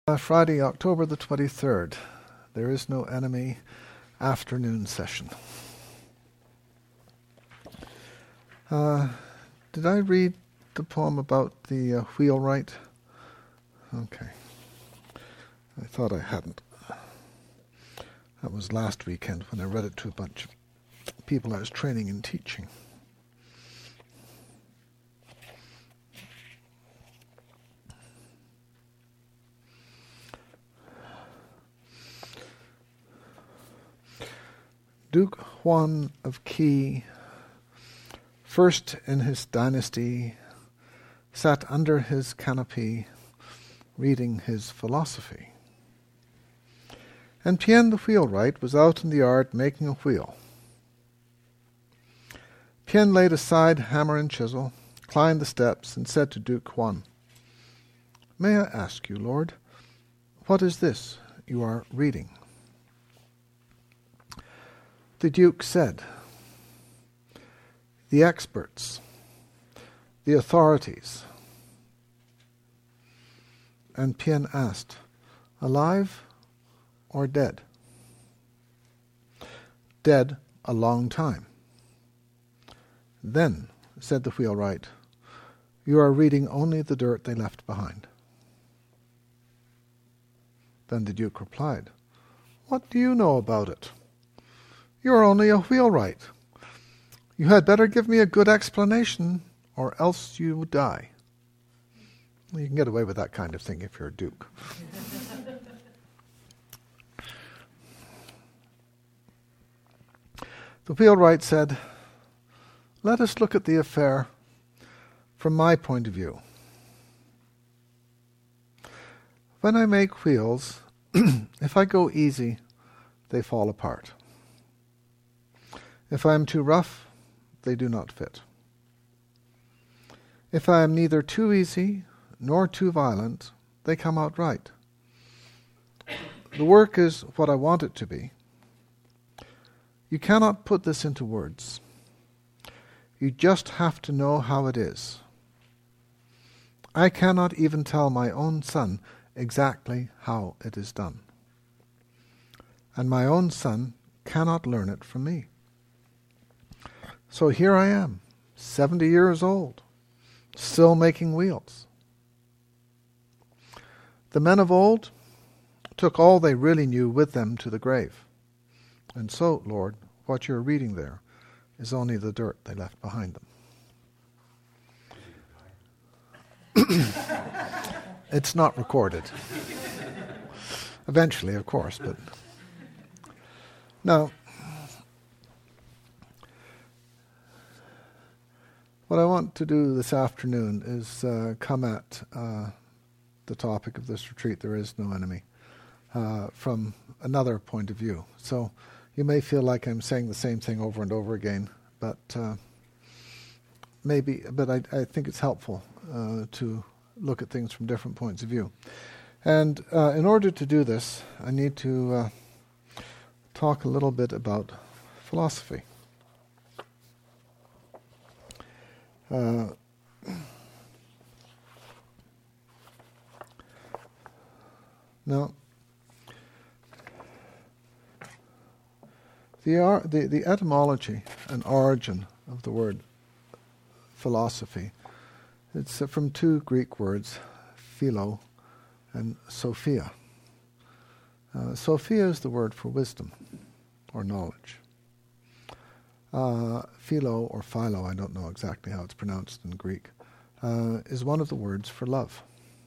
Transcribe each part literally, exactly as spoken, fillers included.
Uh, Friday, October the twenty-third. There is no enemy afternoon session. Uh, did I read the poem about the uh, wheelwright? Okay. I thought I hadn't. That was last weekend when I read it to a bunch of people I was training and teaching. Duke Huan of Qi, first in his dynasty, sat under his canopy, reading his philosophy. And Pian the wheelwright was out in the yard making a wheel. Pian laid aside hammer and chisel, climbed the steps, and said to Duke Huan, "May I ask you, Lord, what is this you are reading?" The Duke said, "The experts, the authorities." And Pian asked, "Alive or dead?" "Dead a long time." "Then," said the wheelwright, "you are reading only the dirt they left behind." Then the Duke replied, "What do you know about it? You are only a wheelwright. You had better give me a good explanation, or else you die." Well, you can get away with that kind of thing if you're a duke. The wheelwright said, "Let us look at the affair from my point of view. When I make wheels, if I go easy, they fall apart. If I am too rough, they do not fit. If I am neither too easy nor too violent, they come out right. The work is what I want it to be. You cannot put this into words. You just have to know how it is. I cannot even tell my own son exactly how it is done. And my own son cannot learn it from me. So here I am, seventy years old, still making wheels. The men of old took all they really knew with them to the grave. And so, Lord, what you're reading there is only the dirt they left behind them." It's not recorded. Eventually, of course, but... Now, what I want to do this afternoon is uh, come at uh, the topic of this retreat, There Is No Enemy, uh, from another point of view. So you may feel like I'm saying the same thing over and over again, but uh, maybe, but I, I think it's helpful uh, to look at things from different points of view. And uh, in order to do this, I need to uh, talk a little bit about philosophy. Uh, now, the, ar- the the etymology and origin of the word philosophy, it's uh, from two Greek words, philo and sophia. Uh, sophia is the word for wisdom or knowledge. Uh, philo or philo, I don't know exactly how it's pronounced in Greek, uh, is one of the words for love.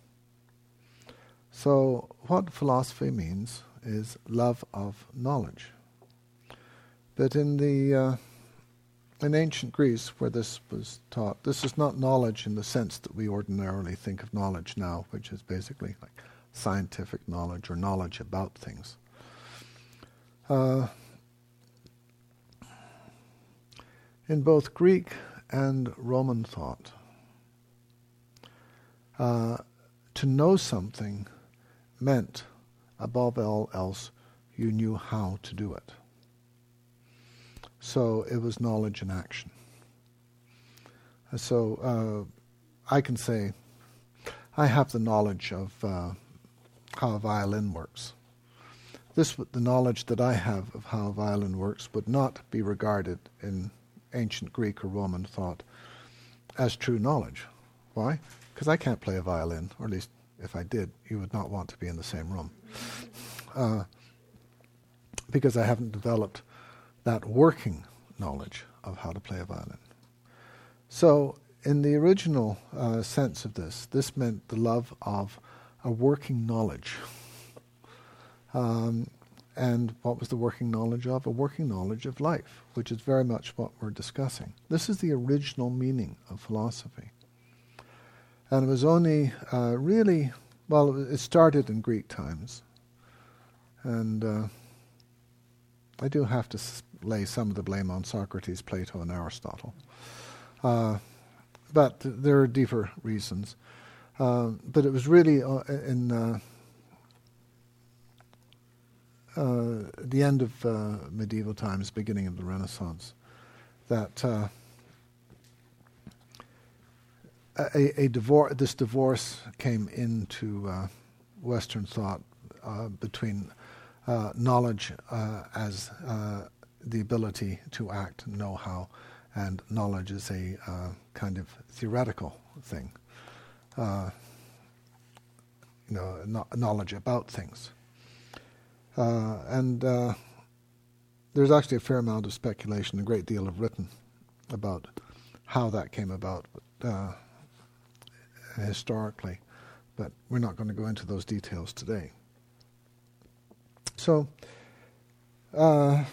So what philosophy means is love of knowledge. But in the uh, in ancient Greece, where this was taught, this is not knowledge in the sense that we ordinarily think of knowledge now, which is basically like scientific knowledge or knowledge about things. Uh, In both Greek and Roman thought, uh, to know something meant, above all else, you knew how to do it. So it was knowledge in action. So uh, I can say, I have the knowledge of uh, how a violin works. This, the knowledge that I have of how a violin works, would not be regarded in ancient Greek or Roman thought as true knowledge. Why? Because I can't play a violin, or at least if I did, you would not want to be in the same room. Uh, because I haven't developed that working knowledge of how to play a violin. So, in the original uh, sense of this, this meant the love of a working knowledge. Um, and what was the working knowledge of? A working knowledge of life, which is very much what we're discussing. This is the original meaning of philosophy. And it was only uh, really, well, it started in Greek times. And uh, I do have to s- lay some of the blame on Socrates, Plato, and Aristotle. Uh, but th- there are deeper reasons. Uh, but it was really uh, in uh, uh, the end of uh, medieval times, beginning of the Renaissance, that uh, a, a divor- this divorce came into uh, Western thought uh, between uh, knowledge uh, as uh, the ability to act and know how, and knowledge is a uh, kind of theoretical thing. Uh, you know, no- knowledge about things. Uh, and uh, there's actually a fair amount of speculation, a great deal of written about how that came about uh, historically, but we're not going to go into those details today. So, uh, I'm,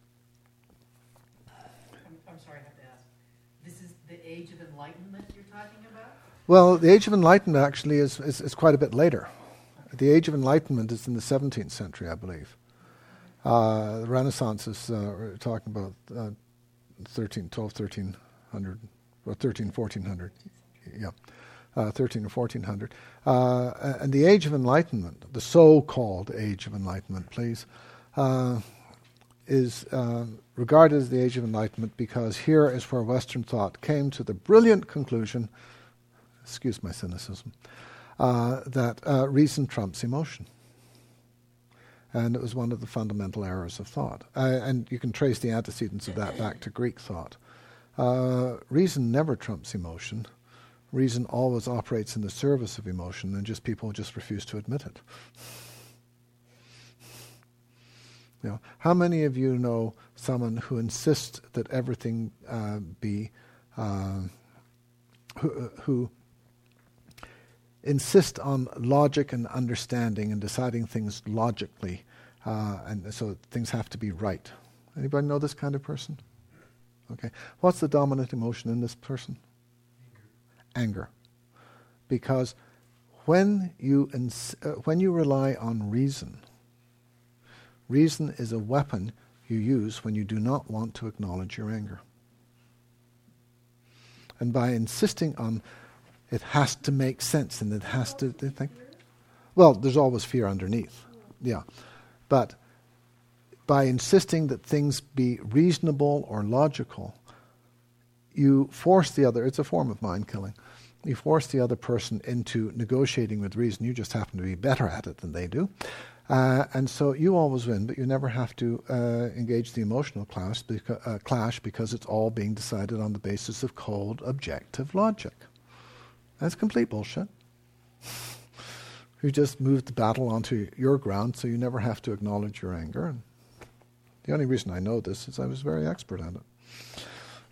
I'm sorry, I have to ask. This is the Age of Enlightenment you're talking about? well, the Age of Enlightenment actually is, is, is quite a bit later. The Age of Enlightenment is in the seventeenth century, I believe. Uh, the Renaissance is, uh, we're talking about uh, thirteen, twelve, thirteen hundred, or thirteen, fourteen hundred. Yeah, uh, thirteen or fourteen hundred. Uh, and the Age of Enlightenment, the so-called Age of Enlightenment, please, uh, is uh, regarded as the Age of Enlightenment because here is where Western thought came to the brilliant conclusion, excuse my cynicism, uh, that uh, reason trumps emotion. And it was one of the fundamental errors of thought. Uh, and you can trace the antecedents of that back to Greek thought. Uh, reason never trumps emotion. Reason always operates in the service of emotion, and just people just refuse to admit it. You know, how many of you know someone who insists that everything uh, be, uh, who, who insist on logic and understanding and deciding things logically, uh, and so things have to be right? Anybody know this kind of person? Okay. What's the dominant emotion in this person? Anger. Anger. Because when you ins- uh, when you rely on reason, reason is a weapon you use when you do not want to acknowledge your anger. And by insisting on it has to make sense, and it has to think. Well, there's always fear underneath, yeah. But by insisting that things be reasonable or logical, you force the other. It's a form of mind killing. You force the other person into negotiating with reason. You just happen to be better at it than they do, uh, and so you always win. But you never have to uh, engage the emotional clash beca- uh, clash because it's all being decided on the basis of cold, objective logic. That's complete bullshit. You just moved the battle onto your ground, so you never have to acknowledge your anger. And the only reason I know this is I was very expert at it.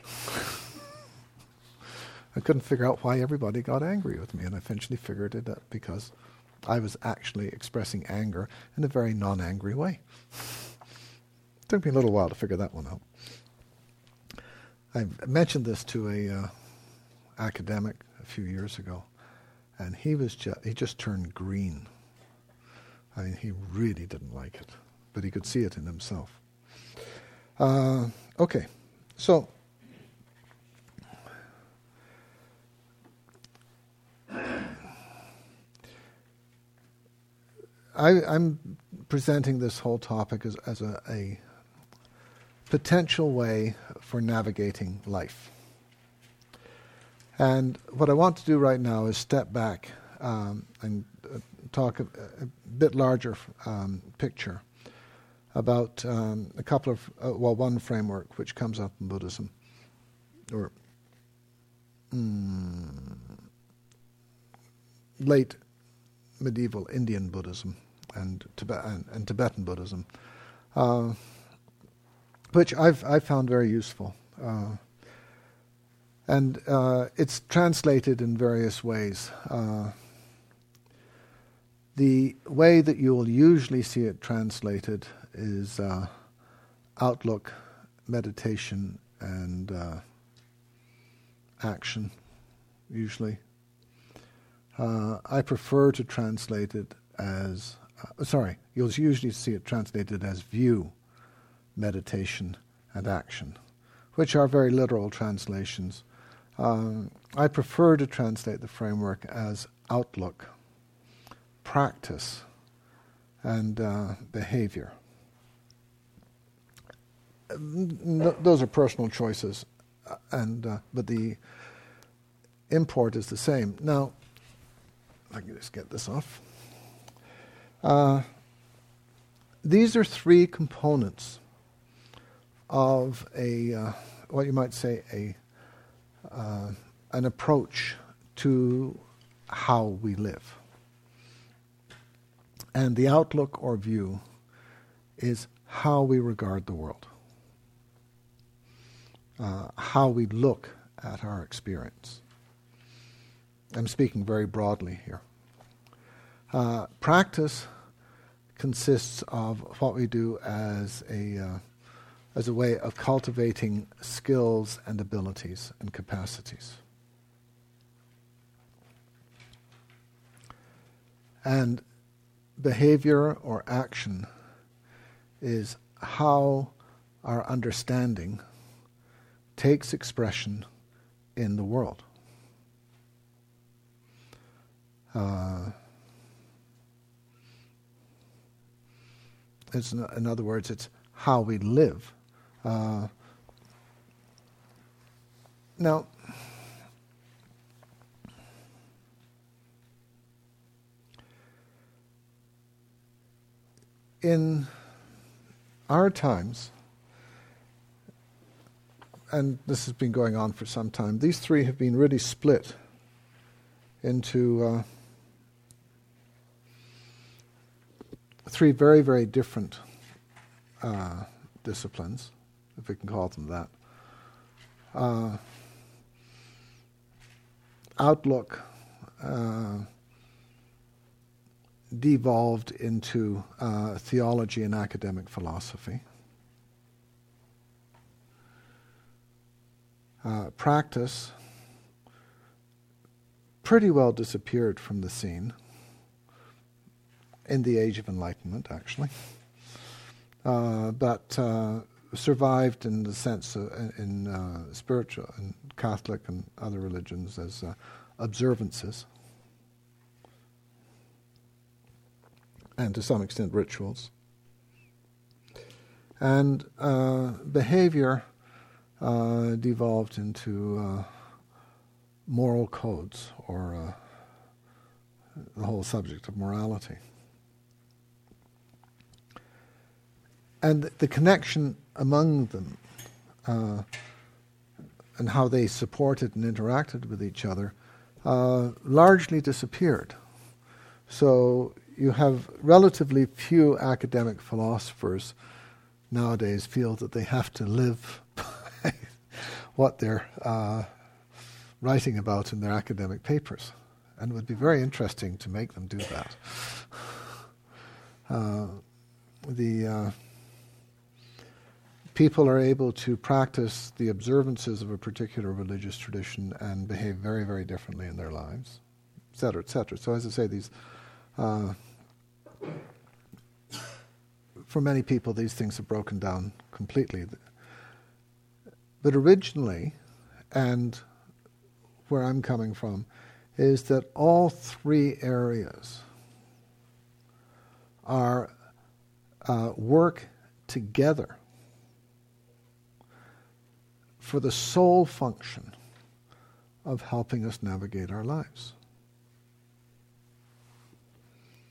I couldn't figure out why everybody got angry with me, and I eventually figured it out because I was actually expressing anger in a very non-angry way. It took me a little while to figure that one out. I mentioned this to a uh, academic a few years ago, and he was ju- he just turned green. I mean, he really didn't like it, but he could see it in himself. Uh, okay, so I, I'm presenting this whole topic as, as a, a potential way for navigating life. And what I want to do right now is step back um, and uh, talk a, a bit larger um, picture about um, a couple of, uh, well, one framework which comes up in Buddhism, or mm, late medieval Indian Buddhism and, Tibet- and, and Tibetan Buddhism, uh, which I've I found very useful. Uh, and uh, it's translated in various ways. Uh, the way that you will usually see it translated is uh, outlook, meditation, and uh, action, usually. Uh, I prefer to translate it as, uh, sorry, you'll usually see it translated as view, meditation, and action, which are very literal translations. Um, I prefer to translate the framework as outlook, practice, and uh, behavior. N- those are personal choices, uh, and uh, but the import is the same. Now, I can just get this off. Uh, these are three components of a, uh, what you might say, a uh, an approach to how we live. And the outlook or view is how we regard the world, uh, how we look at our experience. I'm speaking very broadly here. Uh, practice consists of what we do as a uh, as a way of cultivating skills and abilities and capacities. And behavior or action is how our understanding takes expression in the world. Uh, it's in, in other words, it's how we live. Uh, now, in our times, and this has been going on for some time, these three have been really split into uh, three very, very different uh, disciplines, if we can call them that. Uh, outlook uh, devolved into uh, theology and academic philosophy. Uh, practice pretty well disappeared from the scene in the Age of Enlightenment, actually, uh, but uh, survived in the sense of, in uh, spiritual and Catholic and other religions as uh, observances, and to some extent rituals. And uh, behavior uh, devolved into uh, moral codes, or uh, the whole subject of morality. And the connection among them uh, and how they supported and interacted with each other uh, largely disappeared. So you have relatively few academic philosophers nowadays feel that they have to live by what they're uh, writing about in their academic papers. And it would be very interesting to make them do that. Uh, the uh, people are able to practice the observances of a particular religious tradition and behave very, very differently in their lives, et cetera, et cetera. So as I say, these, uh, for many people, these things have broken down completely. But originally, and where I'm coming from, is that all three areas are uh, work together for the sole function of helping us navigate our lives.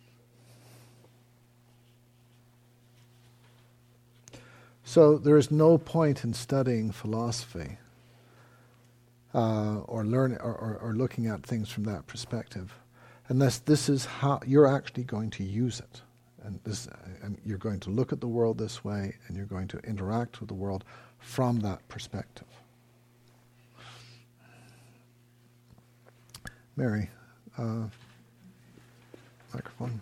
So there is no point in studying philosophy uh, or learning or, or, or looking at things from that perspective, unless this is how you're actually going to use it, and this, and you're going to look at the world this way, and you're going to interact with the world from that perspective. Mary, uh, microphone.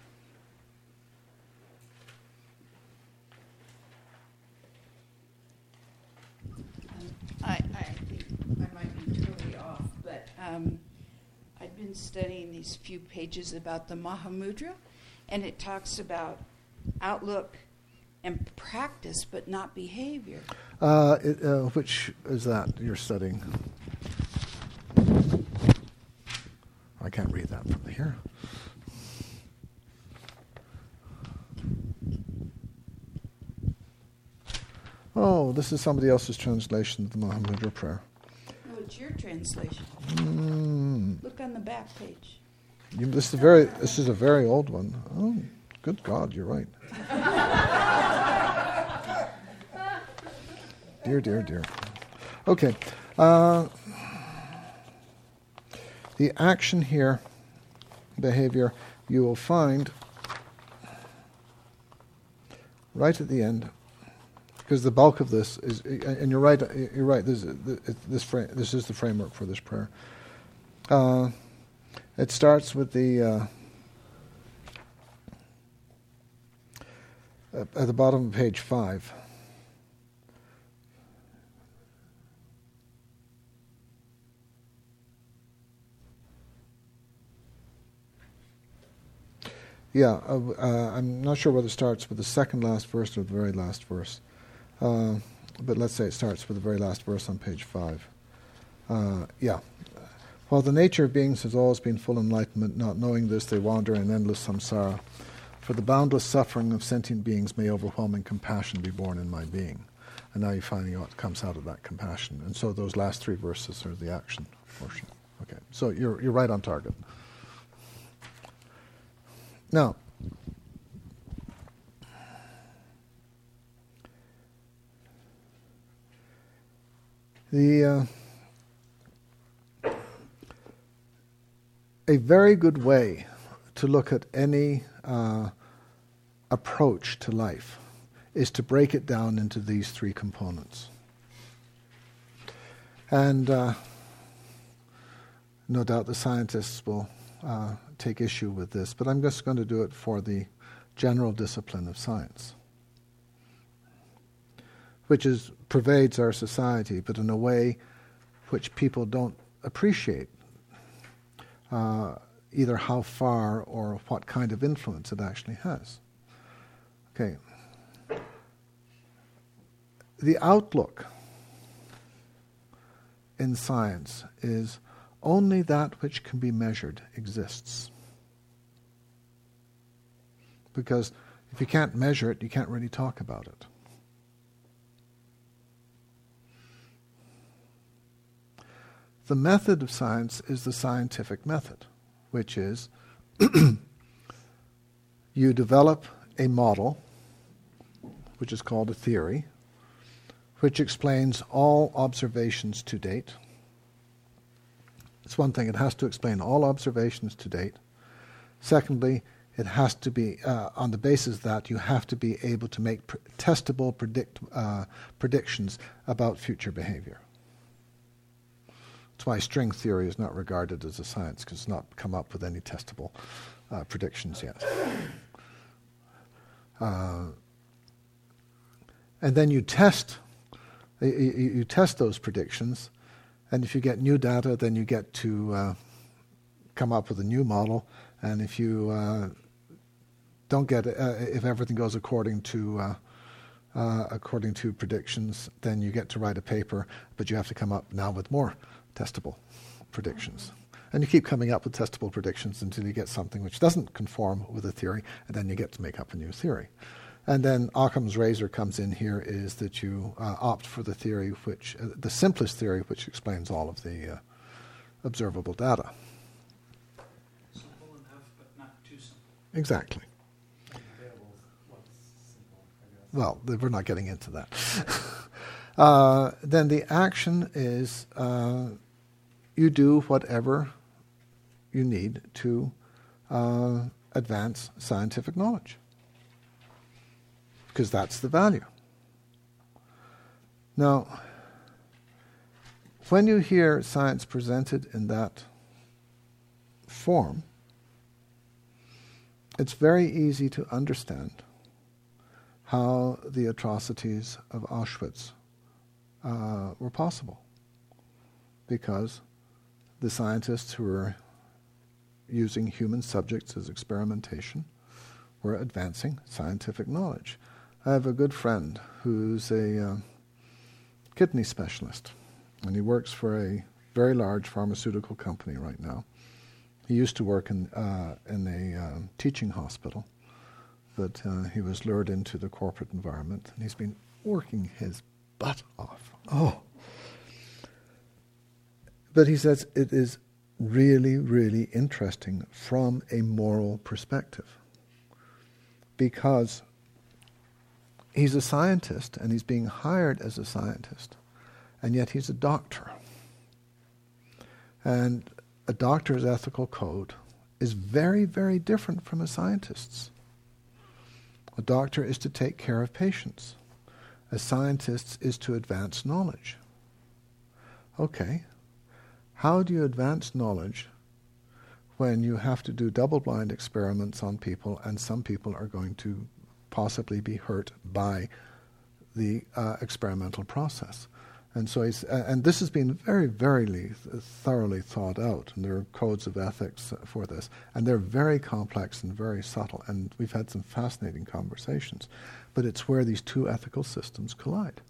I, I think I might be totally off, but um, I've been studying these few pages about the Mahamudra, and it talks about outlook and practice, but not behavior. Uh, it, uh, which is that you're studying? I can't read that from here. Oh, this is somebody else's translation of the Mahamudra prayer. No, it's your translation. Mm. Look on the back page. You, this is a very this is a very old one. Oh, good God, you're right. Dear, dear, dear. Okay. Uh, the action here, behavior, you will find right at the end, because the bulk of this is, and you're right. You're right. This this frame, this is the framework for this prayer. Uh, it starts with the uh, at the bottom of page five. Yeah, uh, uh, I'm not sure whether it starts with the second last verse or the very last verse. Uh, but let's say it starts with the very last verse on page five. Uh, yeah. While the nature of beings has always been full enlightenment, not knowing this, they wander in endless samsara. For the boundless suffering of sentient beings may overwhelming compassion be born in my being. And now you're finding out what comes out of that compassion. And so those last three verses are the action portion. Okay, so you're you're right on target. Now, the uh, a very good way to look at any uh, approach to life is to break it down into these three components. And uh, no doubt the scientists will uh, take issue with this, but I'm just going to do it for the general discipline of science, which is pervades our society, but in a way which people don't appreciate uh, either how far or what kind of influence it actually has. Okay. The outlook in science is only that which can be measured exists. Because if you can't measure it, you can't really talk about it. The method of science is the scientific method, which is you develop a model, which is called a theory, which explains all observations to date. It's one thing, it has to explain all observations to date. Secondly, it has to be, uh, on the basis of that, you have to be able to make pr- testable predict, uh, predictions about future behavior. That's why string theory is not regarded as a science, because it's not come up with any testable uh, predictions yet. Uh, and then you test, you, you test those predictions, and if you get new data, then you get to uh, come up with a new model. And if you uh, don't get it, uh, if everything goes according to uh, uh, according to predictions, then you get to write a paper, but you have to come up now with more testable predictions. And you keep coming up with testable predictions until you get something which doesn't conform with a theory, and then you get to make up a new theory. And then Occam's razor comes in here, is that you uh, opt for the theory which, uh, the simplest theory which explains all of the uh, observable data. Simple enough, but not too simple. Exactly. Available, what's simple, I guess. well, th- we're not getting into that. uh, then the action is uh, you do whatever you need to uh, advance scientific knowledge, because that's the value. Now, when you hear science presented in that form, it's very easy to understand how the atrocities of Auschwitz uh, were possible, because the scientists who were using human subjects as experimentation were advancing scientific knowledge. I have a good friend who's a uh, kidney specialist, and he works for a very large pharmaceutical company right now. He used to work in uh, in a uh, teaching hospital, but uh, he was lured into the corporate environment, and he's been working his butt off. Oh. But he says it is really, really interesting from a moral perspective, because he's a scientist, and he's being hired as a scientist, and yet he's a doctor. And a doctor's ethical code is very, very different from a scientist's. A doctor is to take care of patients. A scientist is to advance knowledge. Okay, how do you advance knowledge when you have to do double-blind experiments on people, and some people are going to possibly be hurt by the uh, experimental process? And so, he's, uh, and this has been very, very th- thoroughly thought out, and there are codes of ethics for this, and they're very complex and very subtle, and we've had some fascinating conversations, but it's where these two ethical systems collide.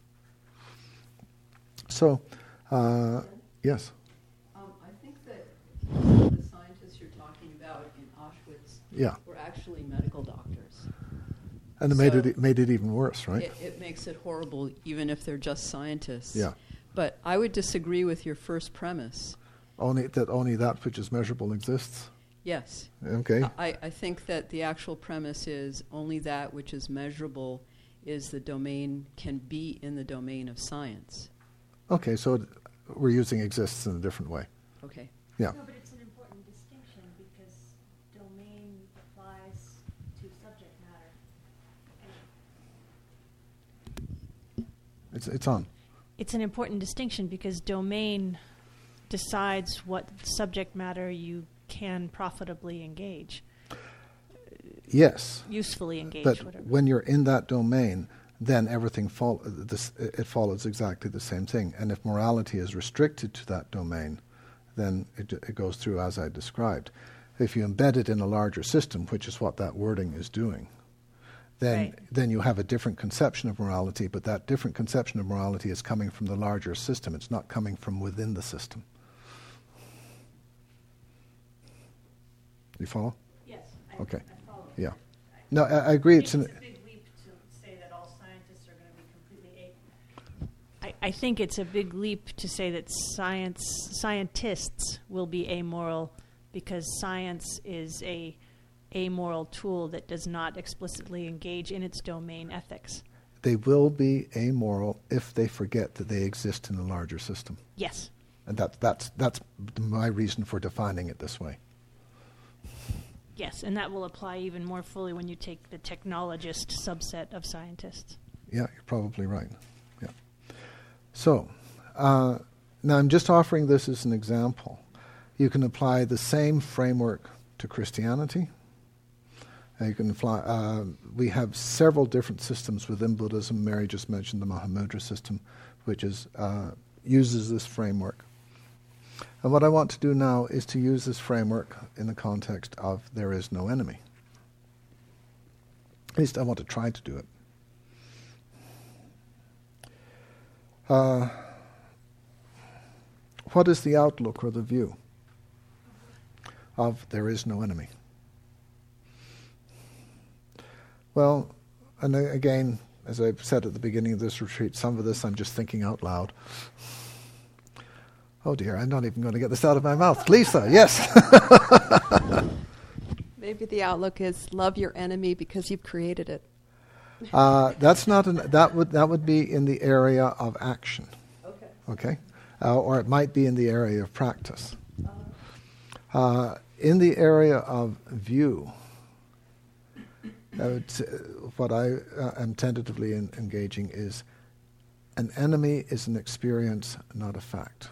So, uh, yes? Um, I think that the scientists you're talking about in Auschwitz Yeah. were actually medical doctors. And it So made it made it even worse, right? It, it makes it horrible, even if they're just scientists. Yeah. But I would disagree with your first premise. Only that only that which is measurable exists. Yes. Okay. I, I think that the actual premise is only that which is measurable is the domain, can be in the domain of science. Okay, so it, we're using exists in a different way. Okay. Yeah. No, but it's an important distinction because domain applies to subject matter. It's it's on. It's an important distinction because domain decides what subject matter you can profitably engage, Yes. usefully engage, But whatever. when you're in that domain, then everything fol- this, it follows exactly the same thing. And if morality is restricted to that domain, then it, it goes through as I described. If you embed it in a larger system, which is what that wording is doing, then Right. then you have a different conception of morality, but that different conception of morality is coming from the larger system. It's not coming from within the system. You follow? Yes. Okay. I follow. Yeah. No, I, I agree. It's an, It's a big leap to say that all scientists are going to be completely a. I, I think it's a big leap to say that science scientists will be amoral because science is a amoral tool that does not explicitly engage in its domain ethics. they will be amoral if they forget that they exist in a larger system. Yes. And that, that's, that's my reason for defining it this way. Yes, and that will apply even more fully when you take the technologist subset of scientists. Yeah, you're probably right. Yeah. So, uh, now I'm just offering this as an example. You can apply the same framework to Christianity. Uh, you can apply. Uh, we have several different systems within Buddhism. Mary just mentioned the Mahamudra system, which is uh, uses this framework. And what I want to do now is to use this framework in the context of there is no enemy. At least I want to try to do it. Uh, what is the outlook or the view of there is no enemy? Well, and again, as I said at the beginning of this retreat, some of this I'm just thinking out loud. Oh dear, I'm not even going to get this out of my mouth. Lisa, yes. Maybe the outlook is love your enemy because you've created it. Uh, that's not an, that would that would be in the area of action. Okay. Okay, uh, or it might be in the area of practice. Uh, in the area of view, I would say, what I uh, am tentatively in, engaging is an enemy is an experience, not a fact.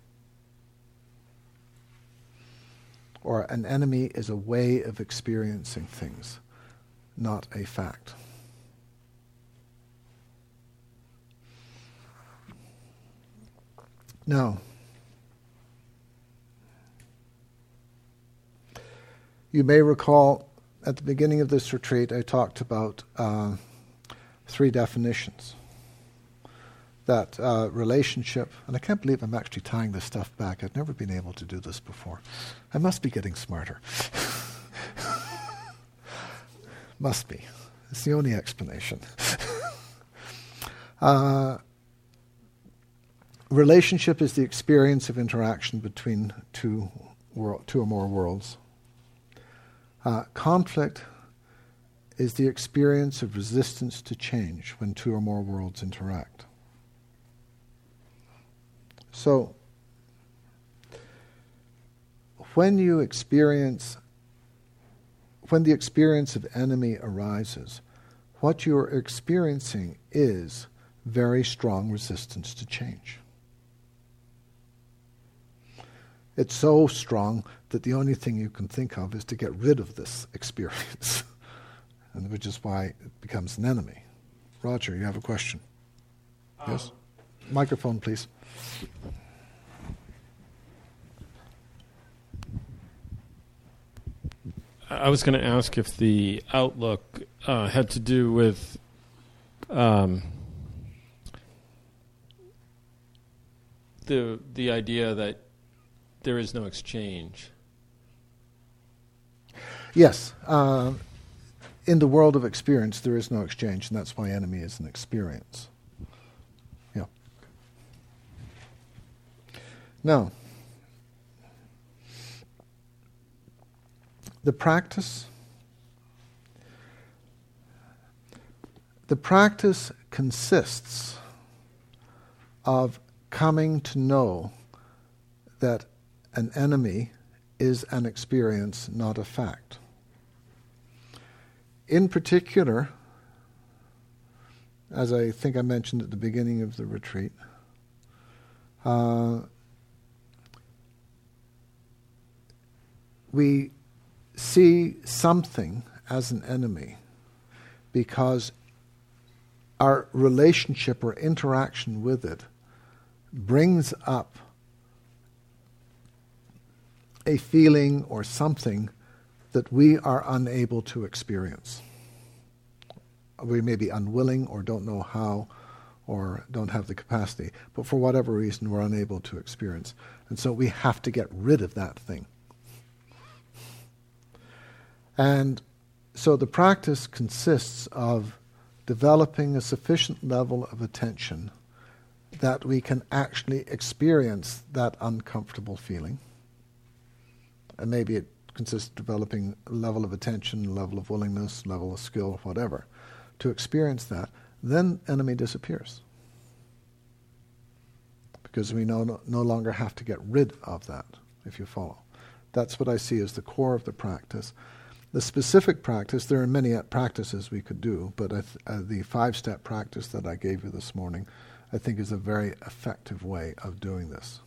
Or an enemy is a way of experiencing things, not a fact. Now, you may recall at the beginning of this retreat I talked about uh, three definitions. That uh, relationship, and I can't believe I'm actually tying this stuff back. I've never been able to do this before. I must be getting smarter. Must be. It's the only explanation. uh, relationship is the experience of interaction between two, wor- two or more worlds. Uh, conflict is the experience of resistance to change when two or more worlds interact. So, when you experience, when the experience of enemy arises, what you're experiencing is very strong resistance to change. It's so strong that the only thing you can think of is to get rid of this experience, and which is why it becomes an enemy. Roger, you have a question? Um, yes? Microphone, please. I was going to ask if the outlook uh, had to do with um, the the idea that there is no exchange. Yes. Uh, in the world of experience, there is no exchange, and that's why enemy is an experience. Yeah. Now, the practice, the practice consists of coming to know that an enemy is an experience, not a fact. In particular, as I think I mentioned at the beginning of the retreat, uh, we see something as an enemy because our relationship or interaction with it brings up a feeling or something that we are unable to experience. We may be unwilling or don't know how or don't have the capacity, but for whatever reason we're unable to experience. And so we have to get rid of that thing. And so the practice consists of developing a sufficient level of attention that we can actually experience that uncomfortable feeling. And maybe it consists of developing a level of attention, level of willingness, level of skill, whatever, to experience that. Then enemy disappears. Because we no, no, no longer have to get rid of that, if you follow. That's what I see as the core of the practice. The specific practice, there are many practices we could do, but I th- uh, the five-step practice that I gave you this morning, I think is a very effective way of doing this.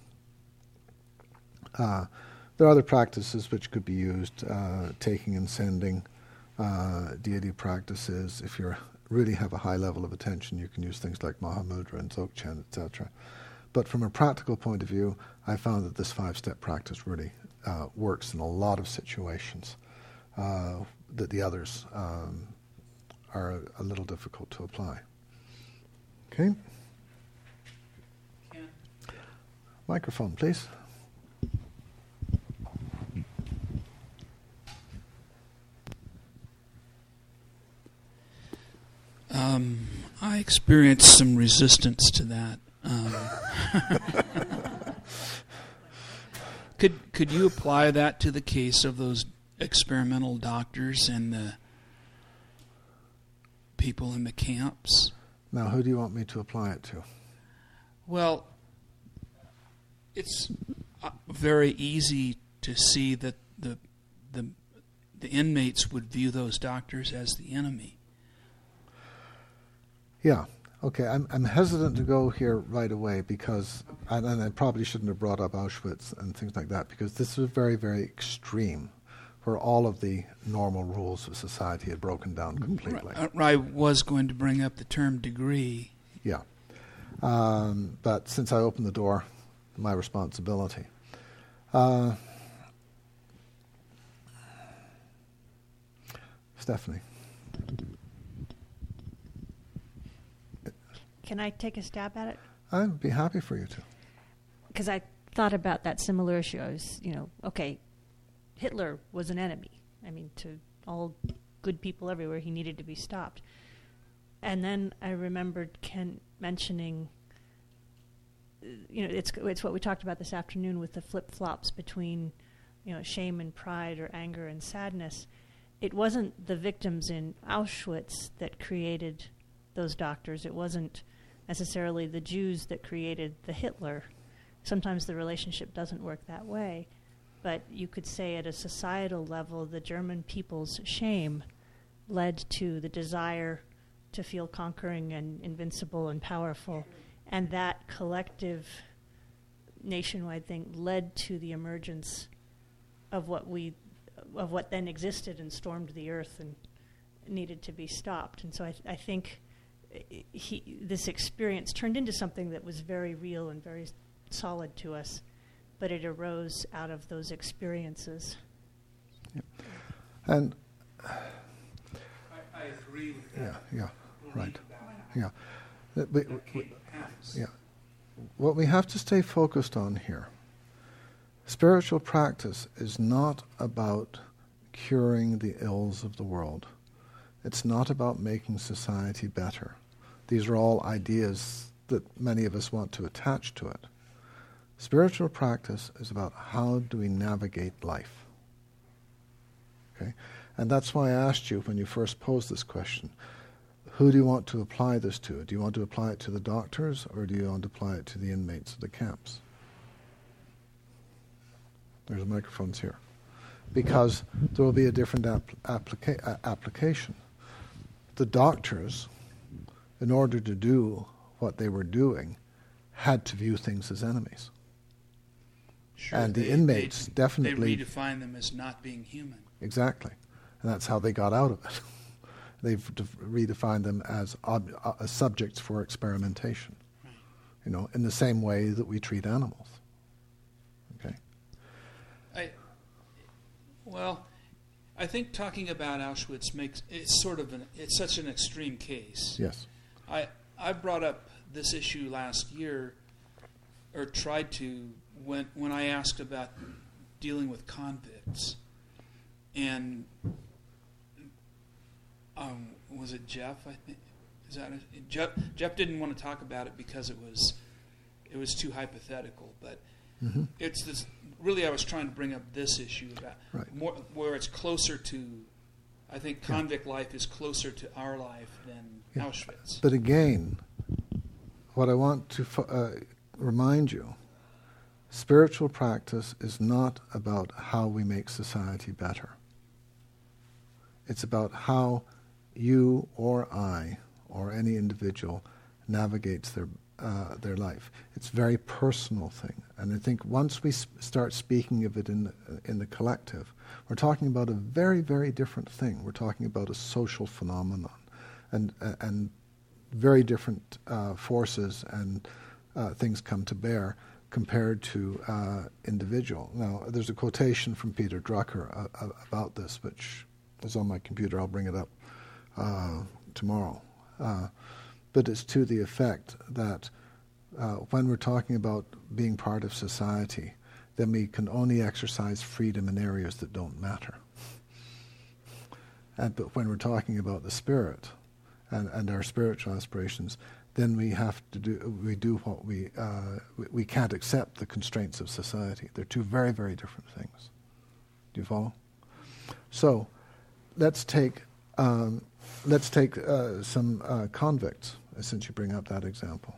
Uh, there are other practices which could be used, uh, taking and sending, uh, deity practices. If you really have a high level of attention, you can use things like Mahamudra and Dzogchen, et cetera. But from a practical point of view, I found that this five-step practice really uh, works in a lot of situations. Uh, that the others um, are a, a little difficult to apply. Okay? Ken? Microphone, please. Um, I experienced some resistance to that. Um, could could you apply that to the case of those experimental doctors and the people in the camps. Now, who do you want me to apply it to? Well, it's uh, very easy to see that the the the inmates would view those doctors as the enemy. Yeah. Okay, I'm I'm hesitant to go here right away because, and, and I probably shouldn't have brought up Auschwitz and things like that, because this was very, very extreme, where all of the normal rules of society had broken down completely. I was going to bring up the term degree. Yeah. Um, but since I opened the door, my responsibility. Uh, Stephanie. Can I take a stab at it? I'd be happy for you to. Because I thought about that similar issue. I was, you know, okay, Hitler was an enemy. I mean, to all good people everywhere, he needed to be stopped. And then I remembered Ken mentioning, you know, it's it's what we talked about this afternoon with the flip-flops between, you know, shame and pride or anger and sadness. It wasn't the victims in Auschwitz that created those doctors. It wasn't necessarily the Jews that created the Hitler. Sometimes the relationship doesn't work that way. But you could say at a societal level, the German people's shame led to the desire to feel conquering and invincible and powerful. And that collective nationwide thing led to the emergence of what we, of what then existed and stormed the earth and needed to be stopped. And so I, th- I think he, this experience turned into something that was very real and very solid to us, but it arose out of those experiences. Yeah. And I, I agree with that. Yeah, yeah, right. Yeah. That we, we, yeah. What we have to stay focused on here, spiritual practice is not about curing the ills of the world. It's not about making society better. These are all ideas that many of us want to attach to it. Spiritual practice is about how do we navigate life. Okay? And that's why I asked you when you first posed this question, who do you want to apply this to? Do you want to apply it to the doctors, or do you want to apply it to the inmates of the camps? There's microphones here. Because there will be a different ap- applica- uh, application. The doctors, in order to do what they were doing, had to view things as enemies. Sure, and the they, inmates they, definitely... They redefine them as not being human. Exactly. And that's how they got out of it. They've def- redefined them as ob- uh, subjects for experimentation. Right. You know, in the same way that we treat animals. Okay? I, well, I think talking about Auschwitz makes it's sort of an it's such an extreme case. Yes. I I brought up this issue last year, or tried to when when I asked about dealing with convicts, and um, was it Jeff? I think is that a, Jeff? Jeff didn't want to talk about it because it was it was too hypothetical, but Mm-hmm. it's this. Really, I was trying to bring up this issue about Right. more where it's closer to. I think convict yeah. life is closer to our life than yeah. Auschwitz. But again, what I want to uh, remind you, spiritual practice is not about how we make society better. It's about how you or I or any individual navigates their uh, their life. It's a very personal thing. And I think once we sp- start speaking of it in the, in the collective, we're talking about a very, very different thing. We're talking about a social phenomenon and, uh, and very different uh, forces and uh, things come to bear compared to uh, individual. Now, there's a quotation from Peter Drucker uh, uh, about this, which is on my computer. I'll bring it up uh, tomorrow. Uh, but it's to the effect that uh, when we're talking about being part of society, then we can only exercise freedom in areas that don't matter. And but when we're talking about the spirit and, and our spiritual aspirations, then we have to do we do what we, uh, we we can't accept the constraints of society. They're two very, very different things. Do you follow? So let's take um, let's take uh, some uh, convicts, since you bring up that example.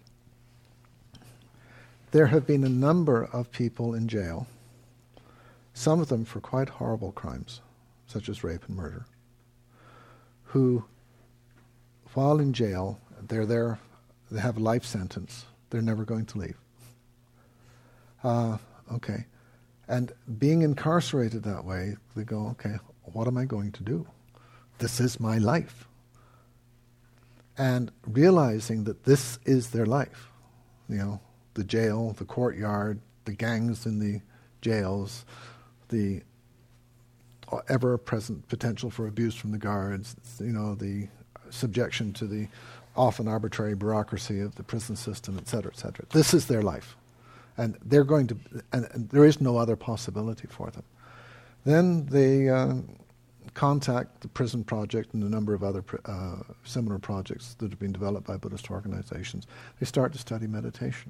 There have been a number of people in jail, some of them for quite horrible crimes, such as rape and murder, who, while in jail, they're there, they have a life sentence, they're never going to leave. Uh, okay. And being incarcerated that way, they go, okay, what am I going to do? This is my life. And realizing that this is their life, you know, the jail, the courtyard, the gangs in the jails, the ever-present potential for abuse from the guards, you know, the subjection to the often arbitrary bureaucracy of the prison system, et cetera, et cetera. This is their life. And they're going to, and, and there is no other possibility for them. Then they uh, contact the Prison Project and a number of other uh, similar projects that have been developed by Buddhist organizations. They start to study meditation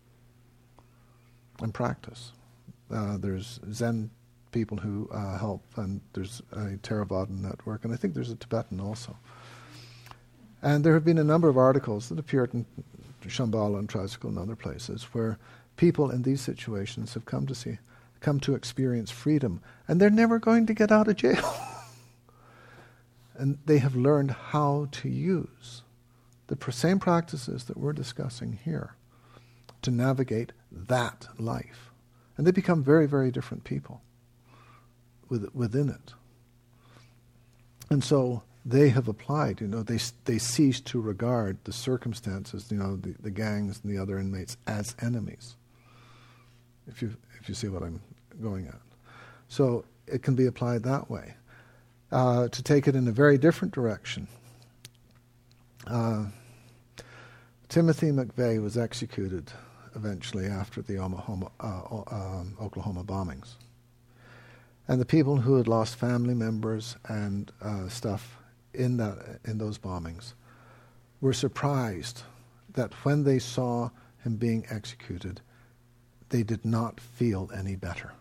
and practice. Uh, there's Zen people who uh, help, and there's a Theravadan network, and I think there's a Tibetan also. And there have been a number of articles that appeared in Shambhala and Tricycle and other places where people in these situations have come to see, come to experience freedom, and they're never going to get out of jail. And they have learned how to use the pr- same practices that we're discussing here to navigate that life. And they become very, very different people with, within it. And so they have applied, you know, they they cease to regard the circumstances, you know, the, the gangs and the other inmates as enemies. If you if you see what I'm going at. So it can be applied that way. Uh, to take it in a very different direction, uh, Timothy McVeigh was executed eventually after the Oklahoma, uh, um, Oklahoma bombings. And the people who had lost family members and uh, stuff in that in those bombings were surprised that when they saw him being executed, they did not feel any better.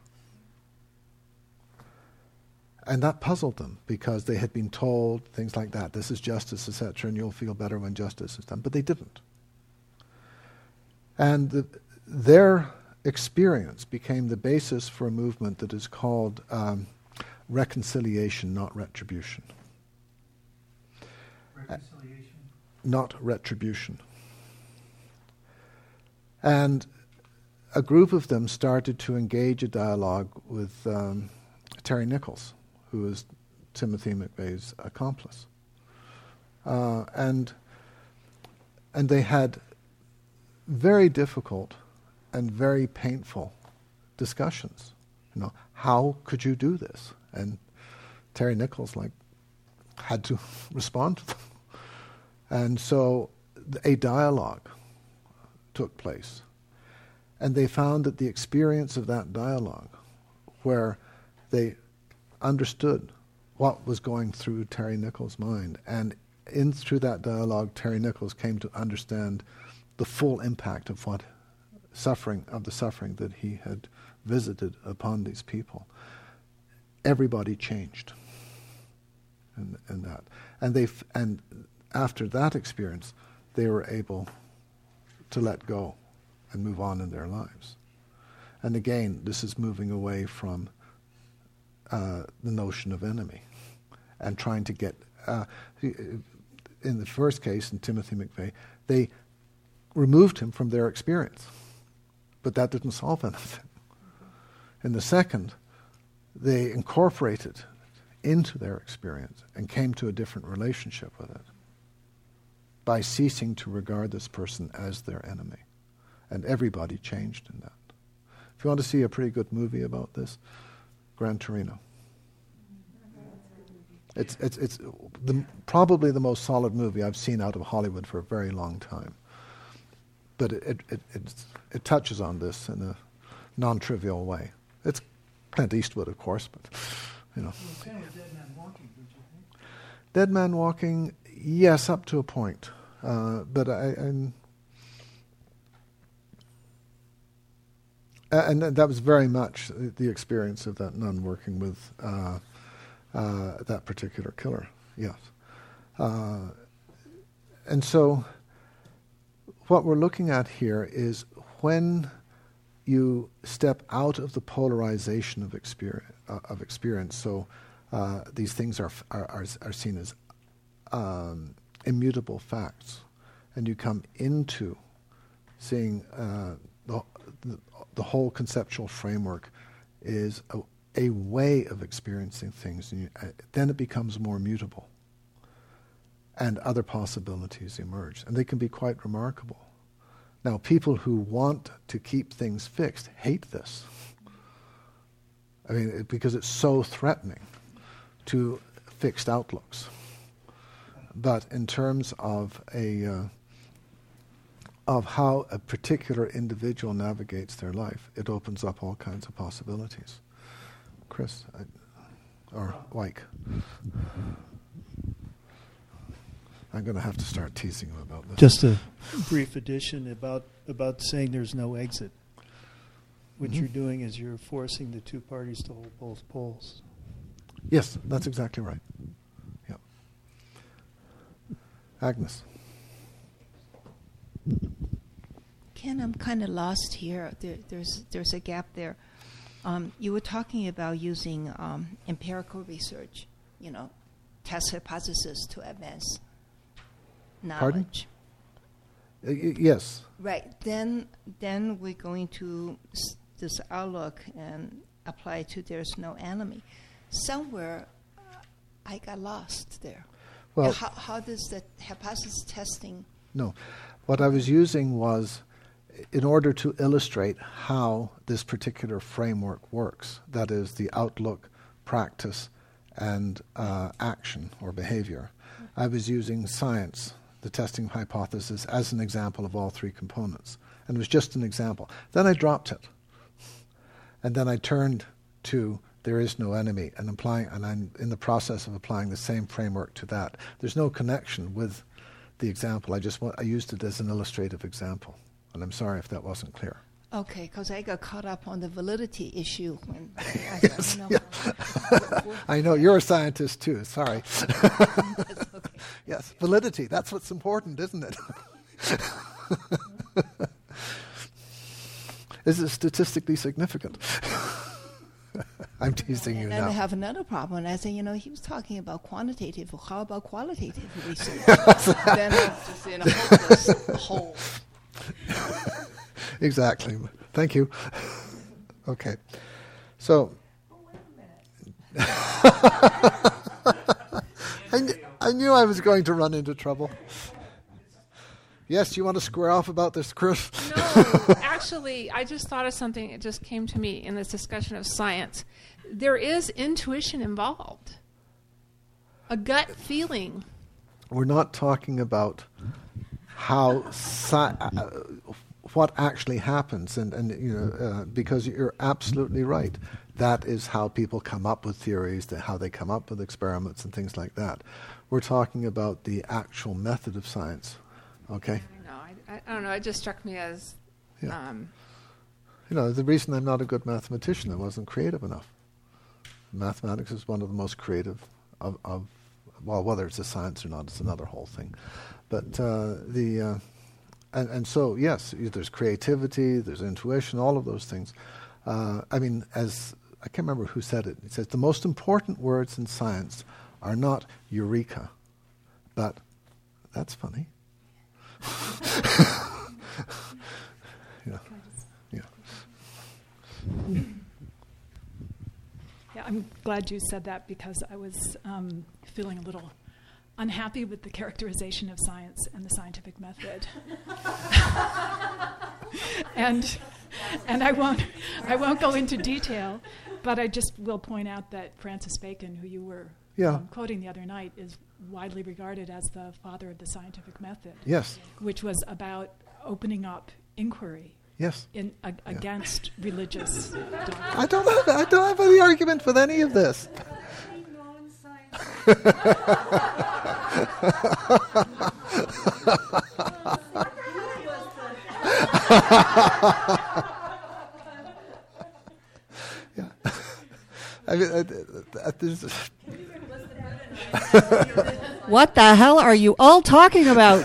And that puzzled them, because they had been told things like that, this is justice, et cetera, and you'll feel better when justice is done. But they didn't. And the, their experience became the basis for a movement that is called um, reconciliation, not retribution. Reconciliation? Uh, not retribution. And a group of them started to engage a dialogue with um, Terry Nichols, who is Timothy McVeigh's accomplice. Uh, and and they had very difficult and very painful discussions. You know, how could you do this? And Terry Nichols, like, had to respond to them. And so a dialogue took place. And they found that the experience of that dialogue, where they understood what was going through Terry Nichols' mind, and in through that dialogue, Terry Nichols came to understand the full impact of what suffering, of the suffering that he had visited upon these people. Everybody changed in, in that. And they f- and after that experience, they were able to let go and move on in their lives. And again, this is moving away from uh, the notion of enemy and trying to get... Uh, in the first case, in Timothy McVeigh, they removed him from their experience. But that didn't solve anything. In the second, they incorporated it into their experience and came to a different relationship with it by ceasing to regard this person as their enemy. And everybody changed in that. If you want to see a pretty good movie about this, Gran Torino. It's it's it's the, probably the most solid movie I've seen out of Hollywood for a very long time. But it it it, it's, it touches on this in a non-trivial way. It's Clint Eastwood, of course, but you know. Well, same with Dead Man Walking, don't you think? Dead Man Walking, yes, up to a point, uh, but I. I'm, And that was very much the experience of that nun working with uh, uh, that particular killer, yes. Uh, and so what we're looking at here is when you step out of the polarization of experience, uh, of experience. So uh, these things are, are are are seen as um, immutable facts, and you come into seeing uh, the, the the whole conceptual framework is a, a way of experiencing things, and you, uh, then it becomes more mutable, and other possibilities emerge, and they can be quite remarkable. Now, people who want to keep things fixed hate this. I mean, it, because it's so threatening to fixed outlooks. But in terms of a uh, of how a particular individual navigates their life, it opens up all kinds of possibilities. Chris, I, or Wyke. I'm going to have to start teasing him about this. Just a brief addition about about saying there's no exit. What Mhm. you're doing is you're forcing the two parties to hold both poles. Yes, that's exactly right. Yeah. Agnes. Ken, I'm kind of lost here. There, there's there's a gap there. Um, you were talking about using um, empirical research, you know, test hypothesis to advance knowledge. Pardon? Uh, y- yes. Right. Then then we're going to s- this outlook and apply to there's no enemy. Somewhere uh, I got lost there. Well, how, how does the hypothesis testing? no. What I was using was in order to illustrate how this particular framework works. That is the outlook, practice, and uh, action or behavior. I was using science, the testing hypothesis, as an example of all three components. And it was just an example. Then I dropped it. And then I turned to there is no enemy and applying, and I'm in the process of applying the same framework to that. There's no connection with the example. I just wa- I used it as an illustrative example. And I'm sorry if that wasn't clear. Okay, because I got caught up on the validity issue when I, Yes, I, know, yeah. I know, you're a scientist too, sorry. That's okay. Yes, validity, that's what's important, isn't it? Is it statistically significant? I'm teasing you And then I now. have another problem. And I say, you know, he was talking about quantitative. How about qualitative research? Then I'm just in a hopeless hole. Exactly. Thank you. Okay. So. I, kn- I knew I was going to run into trouble. Yes, you want to square off about this, Chris? No, actually, I just thought of something. It just came to me in this discussion of science. There is intuition involved, a gut feeling. We're not talking about how sci- uh, what actually happens, and, and you know, uh, because you're absolutely right. That is how people come up with theories, that how they come up with experiments and things like that. We're talking about the actual method of science. Okay. I know. I, I don't know. It just struck me as, Yeah. um, You know, the reason I'm not a good mathematician, I wasn't creative enough. Mathematics is one of the most creative of, of well, whether it's a science or not, it's another whole thing. But uh, the uh, and and so yes, there's creativity, there's intuition, all of those things. Uh, I mean, as I can't remember who said it. It says the most important words in science are not eureka, but that's funny. yeah, yeah. Yeah, I'm glad you said that because I was um, feeling a little unhappy with the characterization of science and the scientific method. and and I won't I won't go into detail, but I just will point out that Francis Bacon, who you were Yeah. um, quoting the other night, is widely regarded as the father of the scientific method. Yes. Which was about opening up inquiry. Yes. In a, Yeah. against religious dogma. I don't have I don't have any argument with any of this. Yeah. I mean, uh, uh, uh, there's What the hell are you all talking about?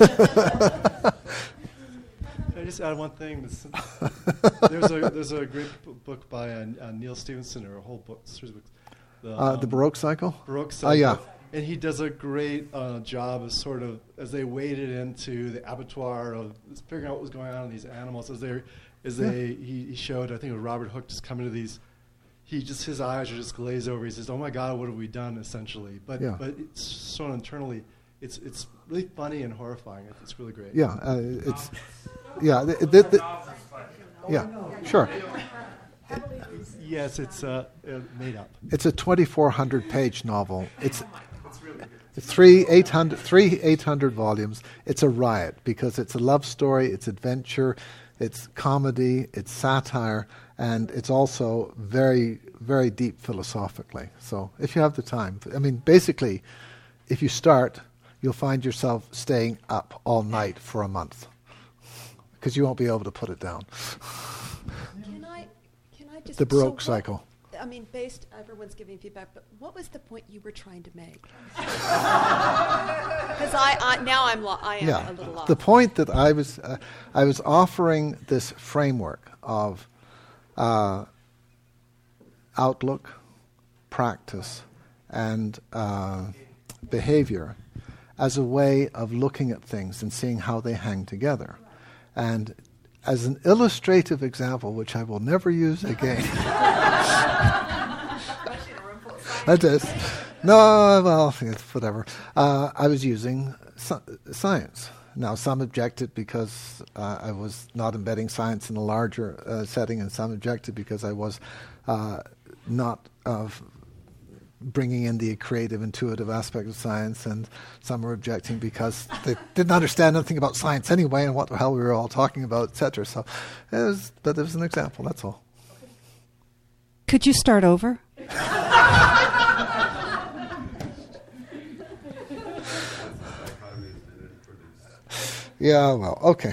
Can I just add one thing? This, there's a there's a great b- book by uh, uh, Neil Stevenson, or a whole book, series of books. The, Uh, um, the Baroque cycle? Baroque Oh, cycle. yeah. And he does a great uh, job of sort of, as they waded into the abattoir of figuring out what was going on in these animals, as they, as Yeah. they, he, he showed, I think it was Robert Hooke just coming to these, he just, his eyes are just glazed over. He says, oh my God, what have we done, essentially? But, Yeah. but it's so internally, it's, it's really funny and horrifying. It's really great. Yeah, uh, it's, yeah, the, the, the, yeah, sure. Yes, it's uh, uh, made up. It's a twenty-four hundred page novel. It's it's three eight hundred three eight hundred volumes. It's a riot because it's a love story, it's adventure, it's comedy, it's satire, and it's also very very deep philosophically. So if you have the time, I mean, basically, if you start, you'll find yourself staying up all night for a month because you won't be able to put it down. Can I, can I just... The Baroque so what- cycle. I mean, based, everyone's giving feedback, but what was the point you were trying to make? Because I, I, now I'm, lo- I am Yeah, a little lost. the point that I was uh, I was offering this framework of uh, outlook, practice, and uh, behavior as a way of looking at things and seeing how they hang together. And as an illustrative example, which I will never use again. That is. No, well, it's whatever. Uh, I was using si- science. Now, some objected because uh, I was not embedding science in a larger uh, setting, and some objected because I was uh, not uh, bringing in the creative, intuitive aspect of science, and some were objecting because they didn't understand anything about science anyway and what the hell we were all talking about, et cetera. So, it was, but it was an example, that's all. Could you start over? Yeah, well, okay.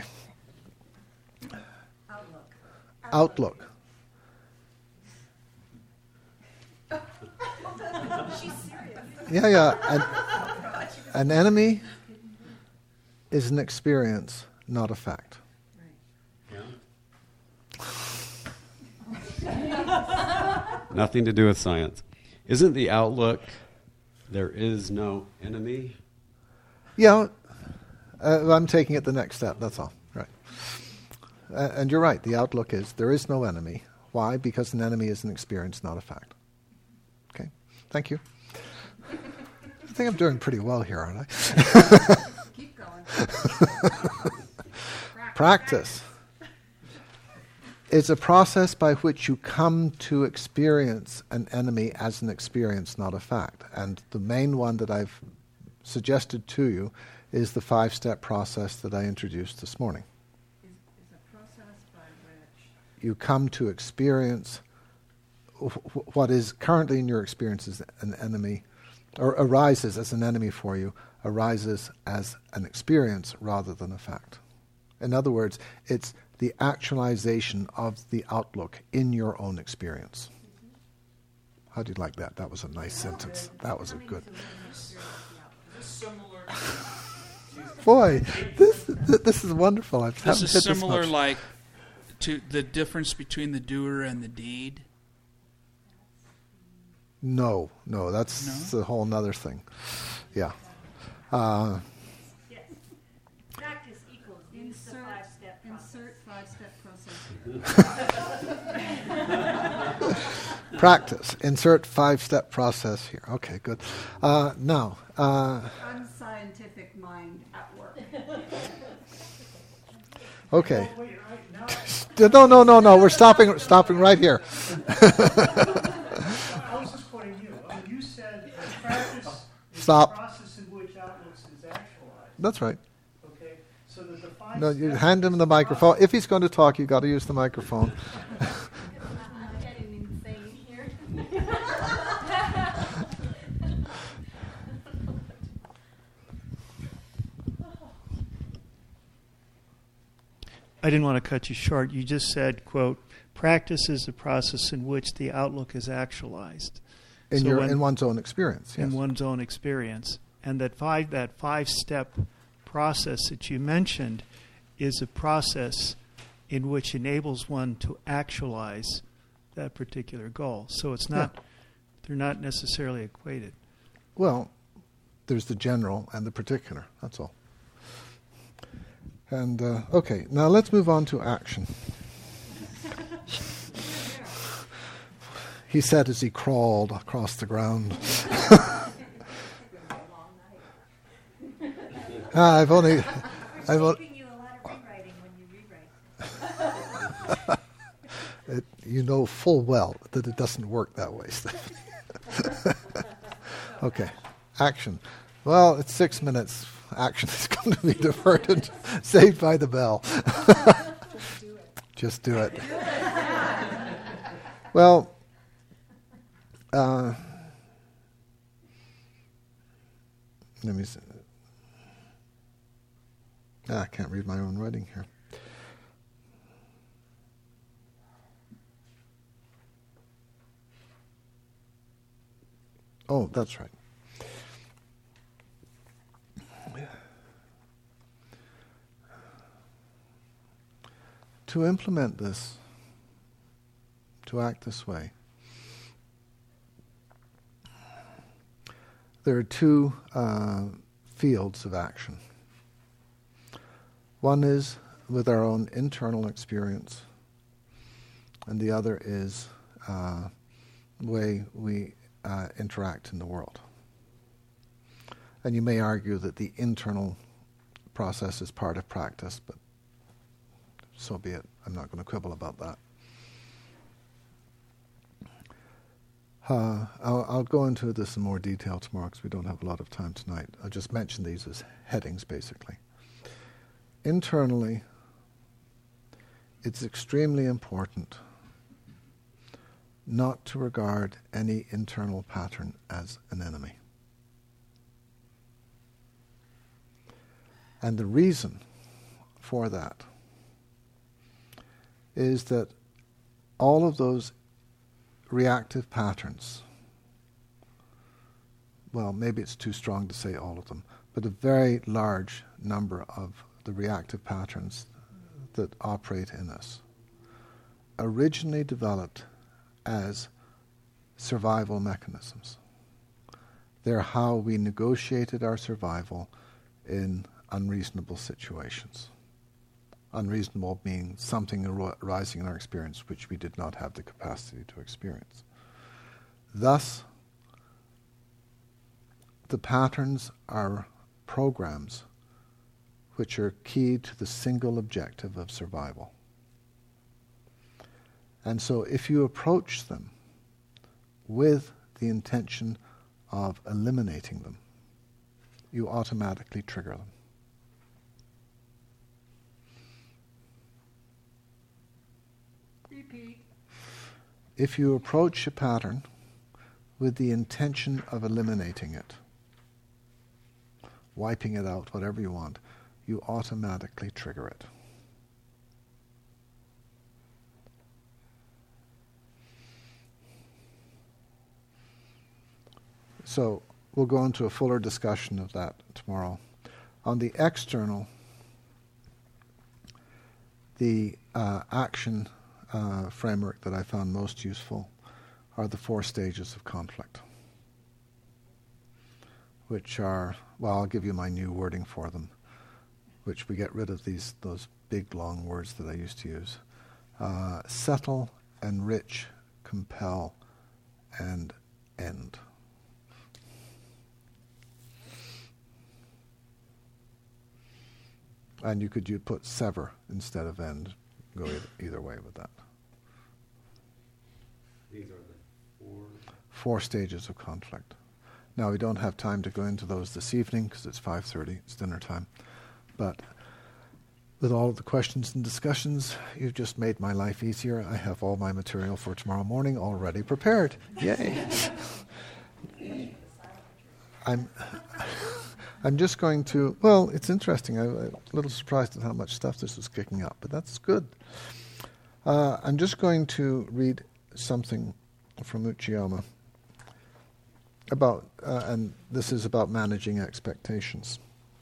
Outlook. Outlook. She's serious. Yeah, yeah. An, an enemy is an experience, not a fact. Nothing to do with science. Isn't the outlook, there is no enemy? Yeah, uh, I'm taking it the next step, that's all. Right. Uh, and you're right, the outlook is there is no enemy. Why? Because an enemy is an experience, not a fact. Okay, thank you. I think I'm doing pretty well here, aren't I? Keep going. Practice. It's a process by which you come to experience an enemy as an experience, not a fact. And the main one that I've suggested to you is the five-step process that I introduced this morning. Is, is a process by which You come to experience wh- what is currently in your experience as an enemy, or arises as an enemy for you, arises as an experience rather than a fact. In other words, it's the actualization of the outlook in your own experience. How do you like that? That was a nice sentence. That was a good. Boy, this this is wonderful. I This haven't is hit this similar, much. like, to the difference between the doer and the deed. No, no, that's No? a whole other thing. Yeah. Uh, Yes. Practice equals use the insert, five-step process. insert five-step process. practice. Insert five-step process here. Okay, good. Uh, now, uh, Unscientific mind at work. okay. No, no, no, no. We're stopping. Stopping right here. I was just quoting you. I mean, you said that practice is Stop. the process in which outlooks is actualized. That's right. Okay, so that the five No, you steps hand him is the the microphone. process. If he's going to talk, you got to use the microphone. I didn't want to cut you short. You just said, quote, practice is the process in which the outlook is actualized. In So your when- in one's own experience. Yes. in one's own experience. and that five that five-step process that you mentioned is a process in which enables one to actualize that particular goal. So it's not, Yeah. they're not necessarily equated. Well, there's the general and the particular, that's all. And, uh, okay, now let's move on to action. He said as he crawled across the ground. ah, I've only... I've only it, you know full well that it doesn't work that way, Stephanie. Okay, action. Well, it's six minutes. Action is going to be diverted. Saved by the bell. Just do it. Well, uh, let me see. Ah, I can't read my own writing here. Oh, that's right. To implement this, to act this way, there are two uh, fields of action. One is with our own internal experience, and the other is uh, the way we uh, interact in the world. And you may argue that the internal process is part of practice, but so be it. I'm not going to quibble about that. Uh, I'll, I'll go into this in more detail tomorrow because we don't have a lot of time tonight. I'll just mention these as headings, basically. Internally, it's extremely important not to regard any internal pattern as an enemy. And the reason for that is that all of those reactive patterns, well, maybe it's too strong to say all of them, but a very large number of the reactive patterns that operate in us originally developed as survival mechanisms. They're how we negotiated our survival in unreasonable situations. Unreasonable being something arising in our experience which we did not have the capacity to experience. Thus, the patterns are programs which are key to the single objective of survival. And so if you approach them with the intention of eliminating them, you automatically trigger them. Repeat. If you approach a pattern with the intention of eliminating it, wiping it out, whatever you want, you automatically trigger it. So we'll go into a fuller discussion of that tomorrow. On the external, the uh, action uh, framework that I found most useful are the four stages of conflict, which are, well, I'll give you my new wording for them, which we get rid of these those big long words that I used to use. Uh, settle, enrich, compel, and end. And you could you put sever instead of end. Go either, either way with that. These are the four... Four stages of conflict. Now, we don't have time to go into those this evening because it's five thirty, it's dinner time. But with all of the questions and discussions, you've just made my life easier. I have all my material for tomorrow morning already prepared. Yay! I'm... I'm just going to, well, it's interesting. I, I'm a little surprised at how much stuff this was kicking up, but that's good. Uh, I'm just going to read something from Uchiyama. about, uh, and this is about managing expectations.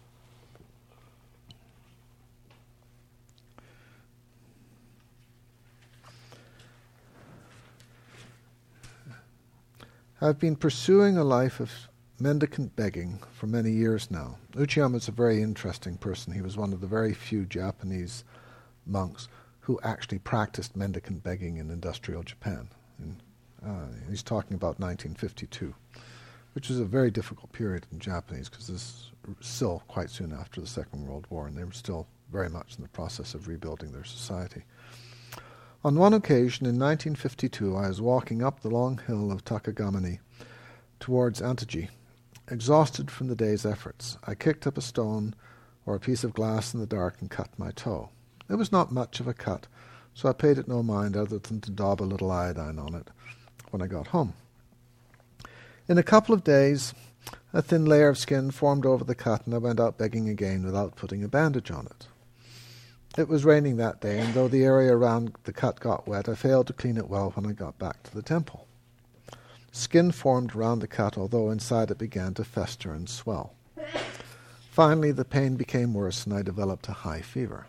I've been pursuing a life of mendicant begging for many years now. Uchiyama is a very interesting person. He was one of the very few Japanese monks who actually practiced mendicant begging in industrial Japan. And, uh, he's talking about nineteen fifty-two, which was a very difficult period in Japanese because this was still quite soon after the Second World War, and they were still very much in the process of rebuilding their society. On one occasion in nineteen fifty-two, I was walking up the long hill of Takagamani towards Antaji, exhausted from the day's efforts. I kicked up a stone or a piece of glass in the dark and cut my toe. It was not much of a cut, so I paid it no mind other than to daub a little iodine on it when I got home. In a couple of days, a thin layer of skin formed over the cut, and I went out begging again without putting a bandage on it. It was raining that day, and though the area around the cut got wet, I failed to clean it well when I got back to the temple. Skin formed around the cut, although inside it began to fester and swell. Finally, the pain became worse, and I developed a high fever.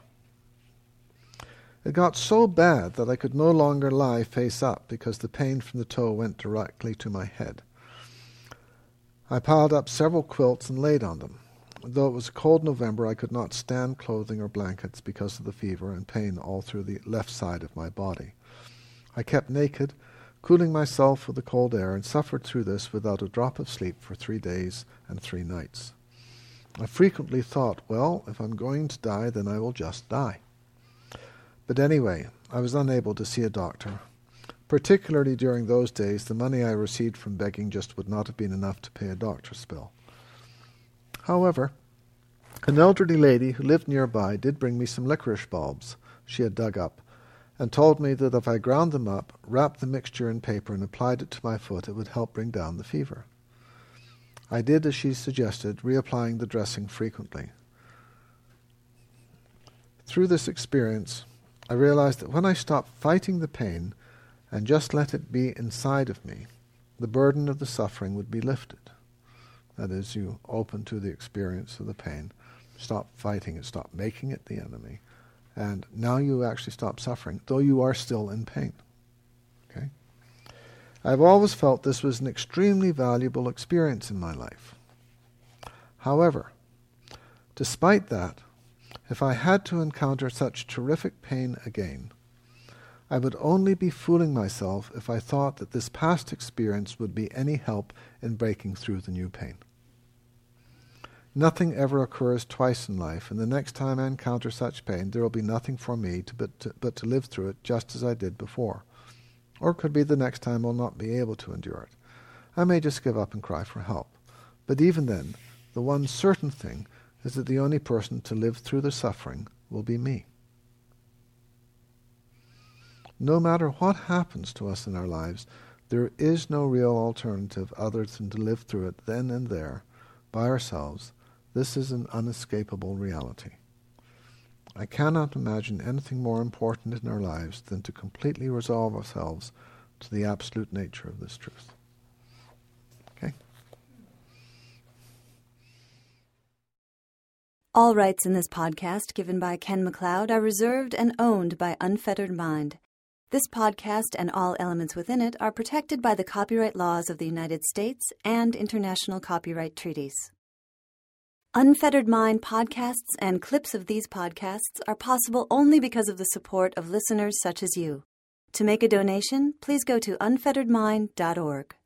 It got so bad that I could no longer lie face up because the pain from the toe went directly to my head. I piled up several quilts and laid on them. Though it was a cold November, I could not stand clothing or blankets because of the fever and pain all through the left side of my body. I kept naked, cooling myself with the cold air, and suffered through this without a drop of sleep for three days and three nights. I frequently thought, well, if I'm going to die, then I will just die. But anyway, I was unable to see a doctor. Particularly during those days, the money I received from begging just would not have been enough to pay a doctor's bill. However, an elderly lady who lived nearby did bring me some licorice bulbs she had dug up, and told me that if I ground them up, wrapped the mixture in paper, and applied it to my foot, it would help bring down the fever. I did as she suggested, reapplying the dressing frequently. Through this experience, I realized that when I stopped fighting the pain and just let it be inside of me, the burden of the suffering would be lifted. That is, you open to the experience of the pain, stop fighting it, stop making it the enemy, and now you actually stop suffering, though you are still in pain. Okay? I've always felt this was an extremely valuable experience in my life. However, despite that, if I had to encounter such terrific pain again, I would only be fooling myself if I thought that this past experience would be any help in breaking through the new pain. Nothing ever occurs twice in life, and the next time I encounter such pain, there will be nothing for me to but, to but to live through it just as I did before. Or it could be the next time I'll not be able to endure it. I may just give up and cry for help. But even then, the one certain thing is that the only person to live through the suffering will be me. No matter what happens to us in our lives, there is no real alternative other than to live through it then and there, by ourselves. This is an unescapable reality. I cannot imagine anything more important in our lives than to completely resolve ourselves to the absolute nature of this truth. Okay? All rights in this podcast given by Ken MacLeod are reserved and owned by Unfettered Mind. This podcast and all elements within it are protected by the copyright laws of the United States and international copyright treaties. Unfettered Mind podcasts and clips of these podcasts are possible only because of the support of listeners such as you. To make a donation, please go to unfettered mind dot org.